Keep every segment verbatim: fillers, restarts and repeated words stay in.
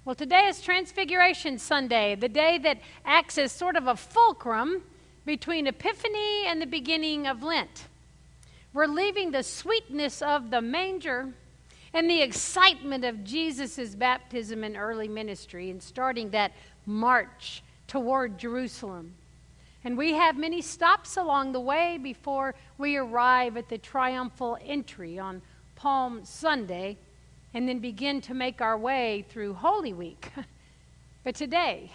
Well, today is Transfiguration Sunday, the day that acts as sort of a fulcrum between Epiphany and the beginning of Lent. We're leaving the sweetness of the manger and the excitement of Jesus' baptism and early ministry and starting that march toward Jerusalem. And we have many stops along the way before we arrive at the triumphal entry on Palm Sunday and then begin to make our way through Holy Week. But today,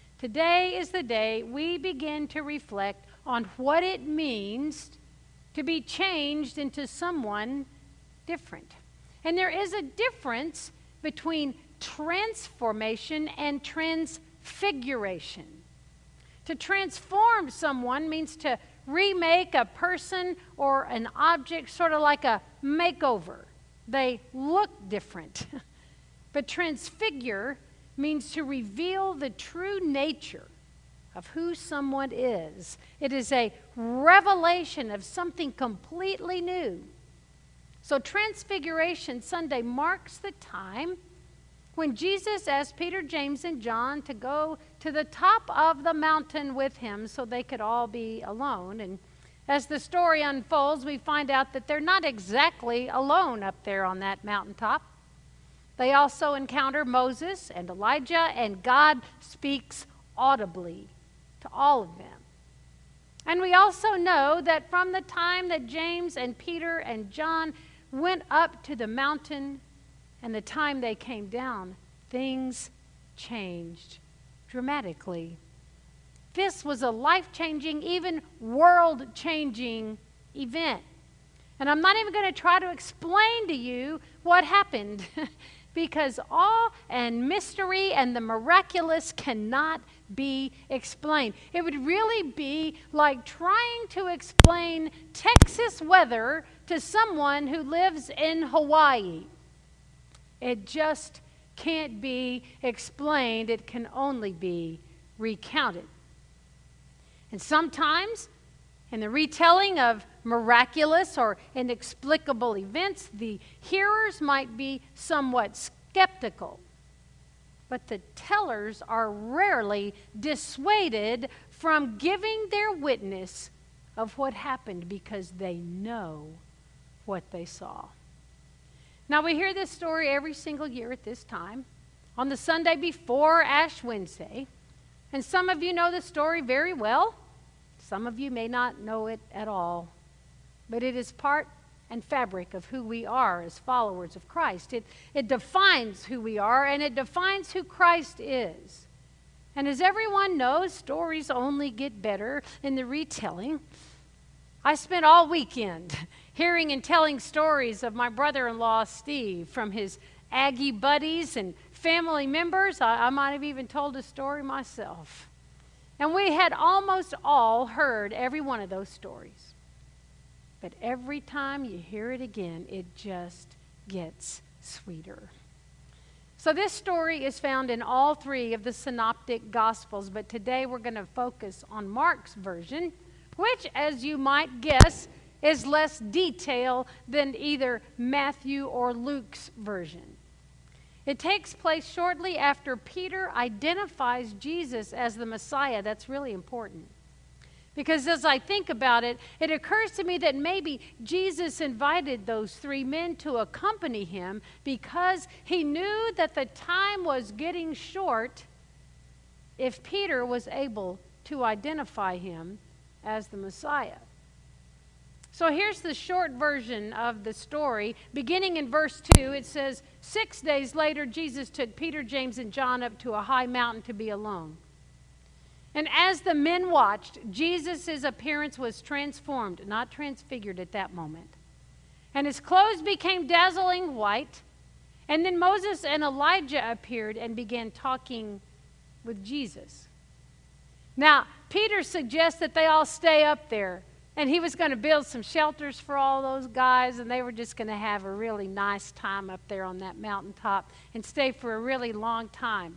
today is the day we begin to reflect on what it means to be changed into someone different. And there is a difference between transformation and transfiguration. To transform someone means to remake a person or an object, sort of like a makeover. They look different. But transfigure means to reveal the true nature of who someone is. It is a revelation of something completely new. So Transfiguration Sunday marks the time when Jesus asked Peter, James, and John to go to the top of the mountain with him so they could all be alone. And as the story unfolds, we find out that they're not exactly alone up there on that mountaintop. They also encounter Moses and Elijah, and God speaks audibly to all of them. And we also know that from the time that James and Peter and John went up to the mountain and the time they came down, things changed dramatically. This was a life-changing, even world-changing event. And I'm not even going to try to explain to you what happened because awe and mystery and the miraculous cannot be explained. It would really be like trying to explain Texas weather to someone who lives in Hawaii. It just can't be explained. It can only be recounted. And sometimes, in the retelling of miraculous or inexplicable events, the hearers might be somewhat skeptical. But the tellers are rarely dissuaded from giving their witness of what happened because they know what they saw. Now, we hear this story every single year at this time, on the Sunday before Ash Wednesday. And some of you know the story very well. Some of you may not know it at all. But it is part and fabric of who we are as followers of Christ. It, it defines who we are, and it defines who Christ is. And as everyone knows, stories only get better in the retelling. I spent all weekend hearing and telling stories of my brother-in-law, Steve, from his Aggie buddies and family members. I, I might have even told a story myself. And we had almost all heard every one of those stories. But every time you hear it again, it just gets sweeter. So this story is found in all three of the synoptic gospels, but today we're going to focus on Mark's version, which, as you might guess, is less detail than either Matthew or Luke's version. It takes place shortly after Peter identifies Jesus as the Messiah. That's really important. Because as I think about it, it occurs to me that maybe Jesus invited those three men to accompany him because he knew that the time was getting short if Peter was able to identify him as the Messiah. So here's the short version of the story. Beginning in verse two, it says, Six days later, Jesus took Peter, James, and John up to a high mountain to be alone. And as the men watched, Jesus' appearance was transformed, not transfigured at that moment. And his clothes became dazzling white. And then Moses and Elijah appeared and began talking with Jesus. Now, Peter suggests that they all stay up there. And he was going to build some shelters for all those guys, and they were just going to have a really nice time up there on that mountaintop and stay for a really long time.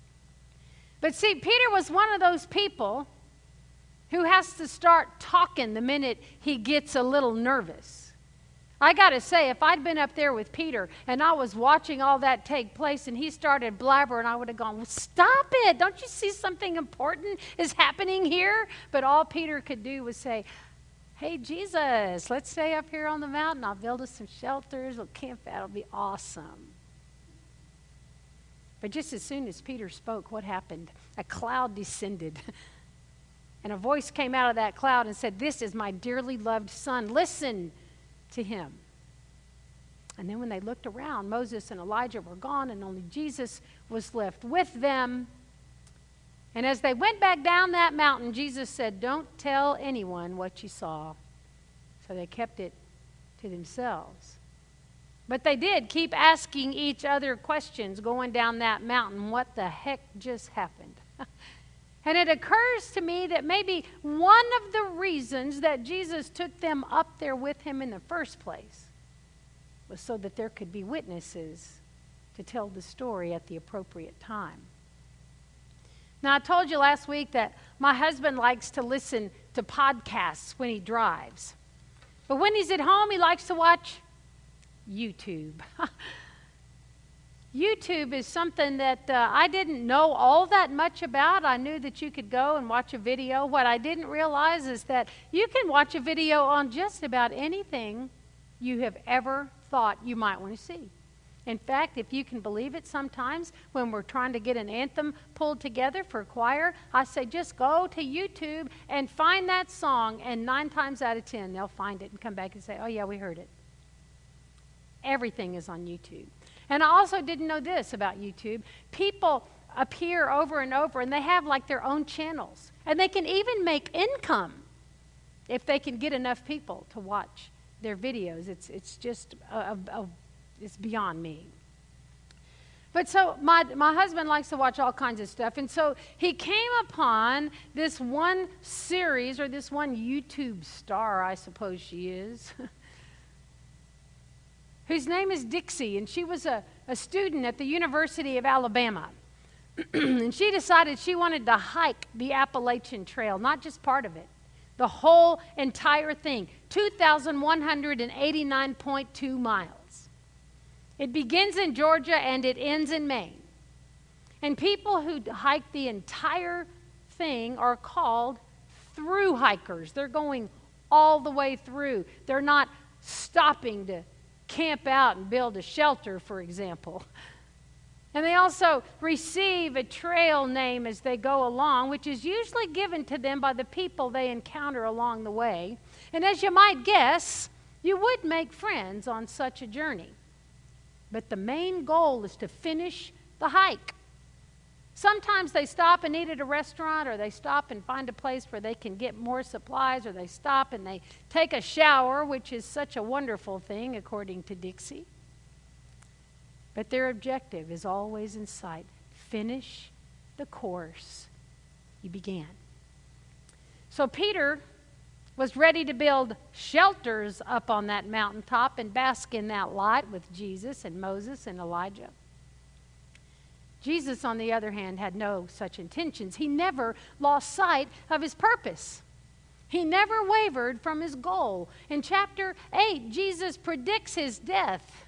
But see, Peter was one of those people who has to start talking the minute he gets a little nervous. I got to say, if I'd been up there with Peter and I was watching all that take place and he started blabbering, I would have gone, well, stop it. Don't you see something important is happening here? But all Peter could do was say, hey, Jesus, let's stay up here on the mountain. I'll build us some shelters. We'll camp out. It'll be awesome. But just as soon as Peter spoke, what happened? A cloud descended. And a voice came out of that cloud and said, this is my dearly loved son. Listen to him. And then when they looked around, Moses and Elijah were gone and only Jesus was left with them. And as they went back down that mountain, Jesus said, don't tell anyone what you saw. So they kept it to themselves. But they did keep asking each other questions going down that mountain. What the heck just happened? And it occurs to me that maybe one of the reasons that Jesus took them up there with him in the first place was so that there could be witnesses to tell the story at the appropriate time. Now, I told you last week that my husband likes to listen to podcasts when he drives. But when he's at home, he likes to watch YouTube. YouTube is something that uh, I didn't know all that much about. I knew that you could go and watch a video. What I didn't realize is that you can watch a video on just about anything you have ever thought you might want to see. In fact, if you can believe it, sometimes when we're trying to get an anthem pulled together for a choir, I say just go to YouTube and find that song, and nine times out of ten, they'll find it and come back and say, oh yeah, we heard it. Everything is on YouTube. And I also didn't know this about YouTube. People appear over and over, and they have like their own channels. And they can even make income if they can get enough people to watch their videos. It's, it's just, a, a, a, it's beyond me. But so my, my husband likes to watch all kinds of stuff. And so he came upon this one series, or this one YouTube star, I suppose she is, whose name is Dixie, and she was a, a student at the University of Alabama. And she decided she wanted to hike the Appalachian Trail, not just part of it, the whole entire thing, two thousand one hundred eighty-nine point two miles. It begins in Georgia and it ends in Maine. And people who hike the entire thing are called through hikers. They're going all the way through. They're not stopping to camp out and build a shelter, for example. And they also receive a trail name as they go along, which is usually given to them by the people they encounter along the way. And as you might guess, you would make friends on such a journey. But the main goal is to finish the hike. Sometimes they stop and eat at a restaurant, or they stop and find a place where they can get more supplies, or they stop and they take a shower, which is such a wonderful thing, according to Dixie. But their objective is always in sight. Finish the course you began. So Peter was ready to build shelters up on that mountaintop and bask in that light with Jesus and Moses and Elijah. Jesus, on the other hand, had no such intentions. He never lost sight of his purpose. He never wavered from his goal. In chapter eight, Jesus predicts his death.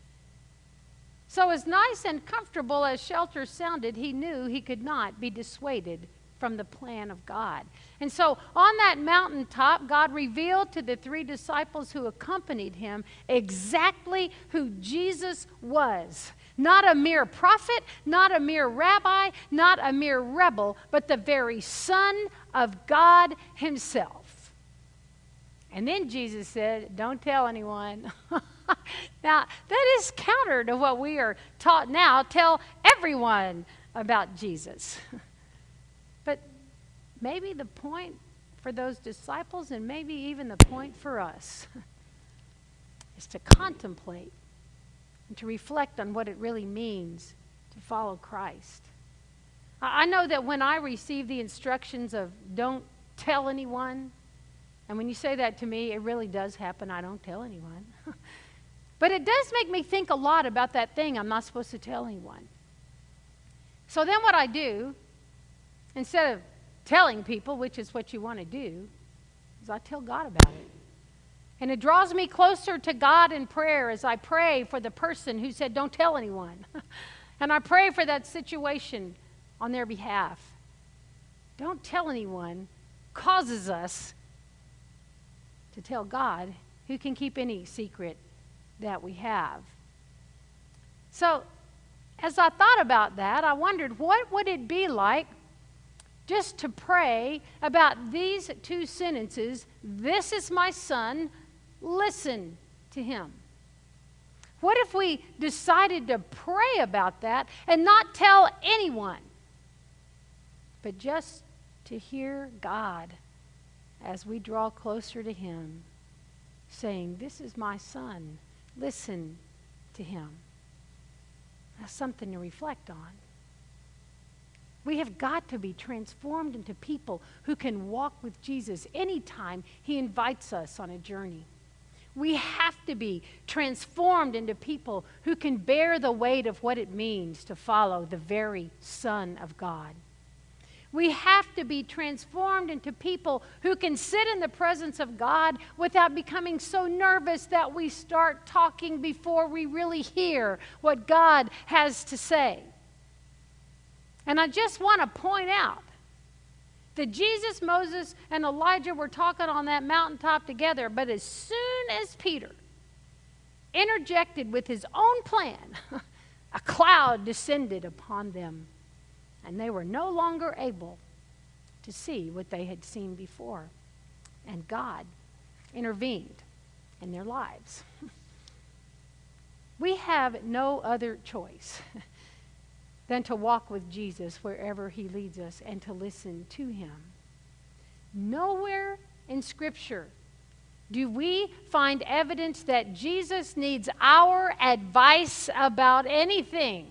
So as nice and comfortable as shelter sounded, he knew he could not be dissuaded from the plan of God. And so on that mountaintop, God revealed to the three disciples who accompanied him exactly who Jesus was. Not a mere prophet, not a mere rabbi, not a mere rebel, but the very Son of God himself. And then Jesus said, don't tell anyone. Now, that is counter to what we are taught now. Tell everyone about Jesus. But maybe the point for those disciples, and maybe even the point for us, is to contemplate and to reflect on what it really means to follow Christ. I know that when I receive the instructions of don't tell anyone, and when you say that to me, it really does happen. I don't tell anyone. But it does make me think a lot about that thing I'm not supposed to tell anyone. So then what I do, instead of telling people, which is what you want to do, is I tell God about it. And it draws me closer to God in prayer as I pray for the person who said, don't tell anyone. And I pray for that situation on their behalf. Don't tell anyone causes us to tell God, who can keep any secret that we have. So, as I thought about that, I wondered, what would it be like just to pray about these two sentences? This is my son, listen to him. What if we decided to pray about that and not tell anyone, but just to hear God as we draw closer to him, saying, this is my son, listen to him. That's something to reflect on. We have got to be transformed into people who can walk with Jesus anytime he invites us on a journey. We have to be transformed into people who can bear the weight of what it means to follow the very Son of God. We have to be transformed into people who can sit in the presence of God without becoming so nervous that we start talking before we really hear what God has to say. And I just want to point out that Jesus, Moses, and Elijah were talking on that mountaintop together, but as soon as Peter interjected with his own plan, a cloud descended upon them, and they were no longer able to see what they had seen before. And God intervened in their lives. We have no other choice than to walk with Jesus wherever he leads us and to listen to him. Nowhere in Scripture do we find evidence that Jesus needs our advice about anything.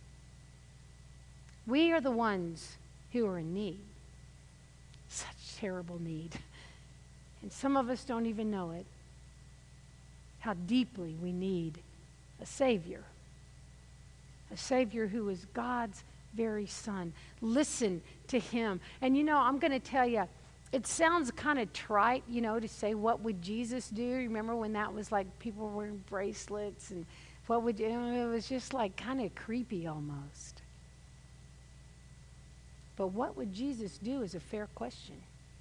We are the ones who are in need. Such terrible need. And some of us don't even know it. How deeply we need a Savior. A Savior who is God's very Son. Listen to him. And you know, I'm going to tell you, it sounds kind of trite, you know, to say, what would Jesus do? Remember when that was like people were wearing bracelets and what would you, it was just like kind of creepy almost. But what would Jesus do is a fair question.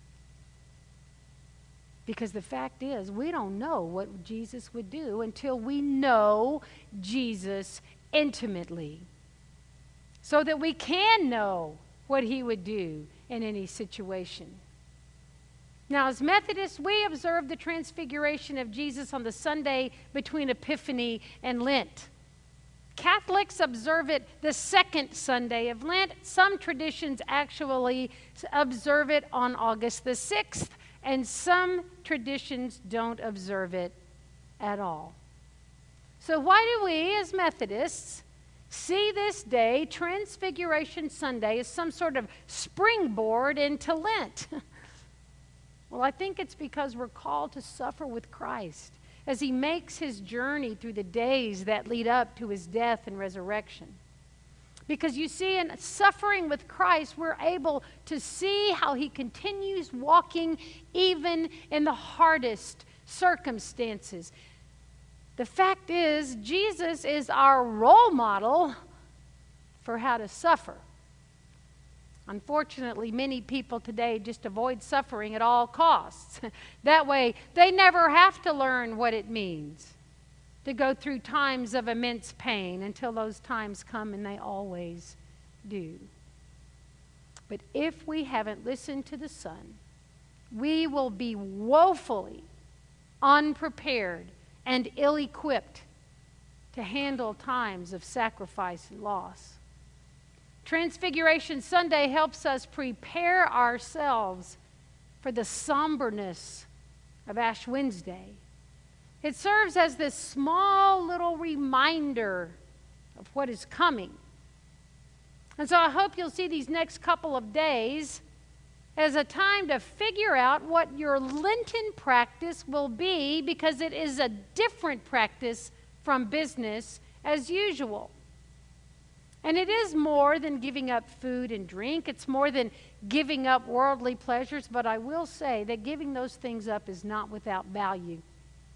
Because the fact is, we don't know what Jesus would do until we know Jesus intimately, so that we can know what he would do in any situation. Now, as Methodists, we observe the transfiguration of Jesus on the Sunday between Epiphany and Lent. Catholics observe it the second Sunday of Lent. Some traditions actually observe it on August the sixth, and some traditions don't observe it at all. So why do we, as Methodists, see this day, Transfiguration Sunday, as some sort of springboard into Lent? Well, I think it's because we're called to suffer with Christ as he makes his journey through the days that lead up to his death and resurrection. Because you see, in suffering with Christ, we're able to see how he continues walking even in the hardest circumstances. The fact is, Jesus is our role model for how to suffer. Unfortunately, many people today just avoid suffering at all costs. That way, they never have to learn what it means to go through times of immense pain until those times come, and they always do. But if we haven't listened to the Son, we will be woefully unprepared and ill-equipped to handle times of sacrifice and loss. Transfiguration Sunday helps us prepare ourselves for the somberness of Ash Wednesday. It serves as this small little reminder of what is coming. And so I hope you'll see these next couple of days as a time to figure out what your Lenten practice will be, because it is a different practice from business as usual. And it is more than giving up food and drink. It's more than giving up worldly pleasures. But I will say that giving those things up is not without value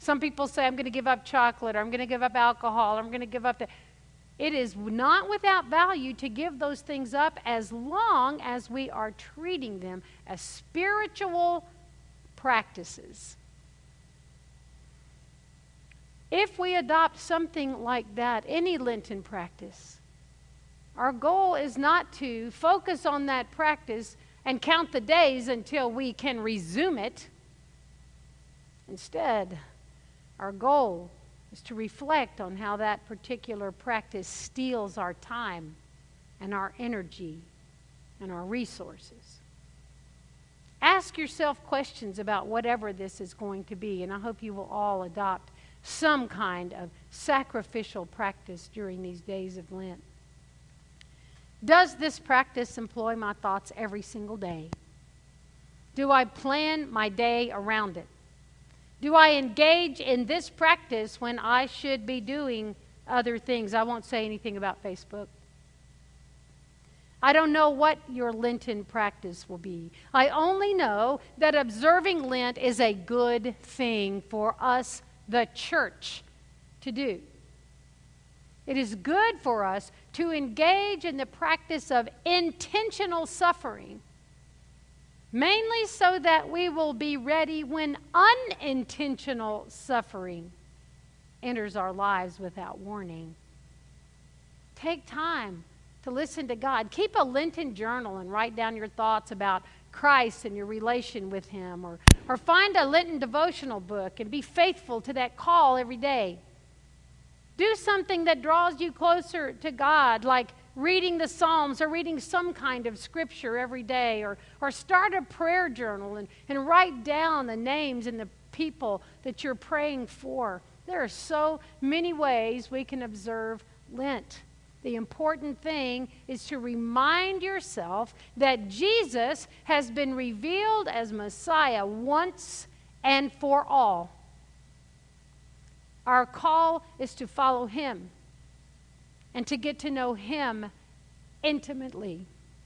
Some people say, I'm going to give up chocolate, or I'm going to give up alcohol, or I'm going to give up the... It is not without value to give those things up as long as we are treating them as spiritual practices. If we adopt something like that, any Lenten practice, our goal is not to focus on that practice and count the days until we can resume it. Instead, our goal is to reflect on how that particular practice steals our time and our energy and our resources. Ask yourself questions about whatever this is going to be, and I hope you will all adopt some kind of sacrificial practice during these days of Lent. Does this practice employ my thoughts every single day? Do I plan my day around it? Do I engage in this practice when I should be doing other things? I won't say anything about Facebook. I don't know what your Lenten practice will be. I only know that observing Lent is a good thing for us, the church, to do. It is good for us to engage in the practice of intentional suffering, mainly so that we will be ready when unintentional suffering enters our lives without warning. Take time to listen to God. Keep a Lenten journal and write down your thoughts about Christ and your relation with Him. Or, or find a Lenten devotional book and be faithful to that call every day. Do something that draws you closer to God, like reading the Psalms or reading some kind of scripture every day, or, or start a prayer journal and, and write down the names and the people that you're praying for. There are so many ways we can observe Lent. The important thing is to remind yourself that Jesus has been revealed as Messiah once and for all. Our call is to follow Him and to get to know Him intimately.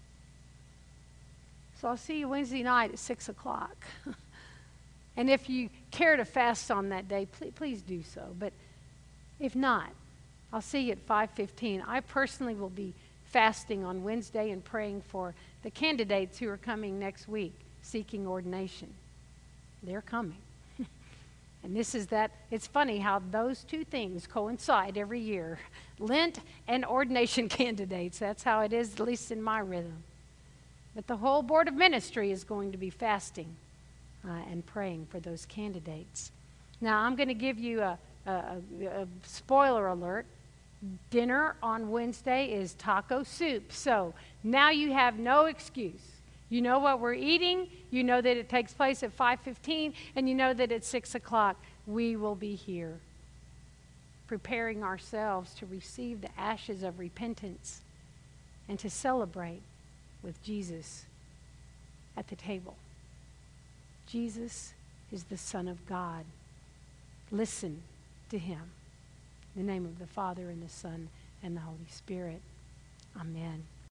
So I'll see you Wednesday night at six o'clock. And if you care to fast on that day, please, please do so. But if not, I'll see you at five fifteen. I personally will be fasting on Wednesday and praying for the candidates who are coming next week seeking ordination. They're coming. And this is that, it's funny how those two things coincide every year. Lent and ordination candidates. That's how it is, at least in my rhythm. But the whole Board of Ministry is going to be fasting uh, and praying for those candidates. Now, I'm going to give you a, a, a spoiler alert. Dinner on Wednesday is taco soup. So now you have no excuse. You know what we're eating. You know that it takes place at five fifteen. And you know that at six o'clock we will be here preparing ourselves to receive the ashes of repentance and to celebrate with Jesus at the table. Jesus is the Son of God. Listen to Him. In the name of the Father, and the Son, and the Holy Spirit. Amen.